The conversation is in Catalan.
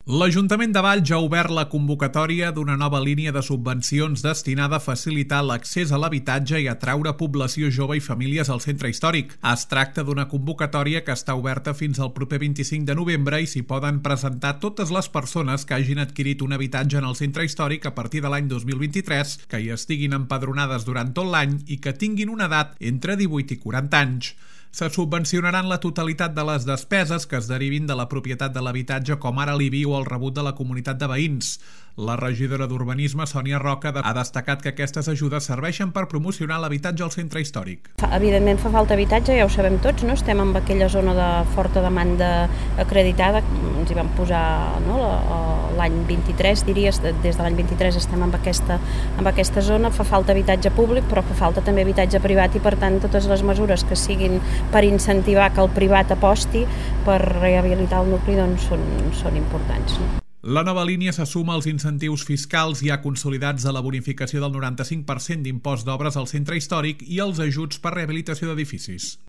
L'Ajuntament de Valls ha obert la convocatòria d'una nova línia de subvencions destinada a facilitar l'accés a l'habitatge i atraure població jove i famílies al centre històric. Es tracta d'una convocatòria que està oberta fins al proper 25 de novembre i s'hi poden presentar totes les persones que hagin adquirit un habitatge en el centre històric a partir de l'any 2023, que hi estiguin empadronades durant tot l'any i que tinguin una edat entre 18 i 40 anys. Se subvencionaran la totalitat de les despeses que es derivin de la propietat de l'habitatge, com ara l'IBI o el rebut de la comunitat de veïns. La regidora d'Urbanisme, Sònia Roca, ha destacat que aquestes ajudes serveixen per promocionar l'habitatge al centre històric. Evidentment fa falta habitatge, ja ho sabem tots, no? Estem en aquella zona de forta demanda acreditada, ens hi vam posar l'any 23, diries, des de l'any 23 estem en aquesta zona, fa falta habitatge públic, però fa falta també habitatge privat i per tant totes les mesures que siguin per incentivar que el privat aposti per rehabilitar el nucli doncs són importants. La nova línia se suma als incentius fiscals ja consolidats de la bonificació del 95% d'impost d'obres al centre històric i els ajuts per rehabilitació d'edificis.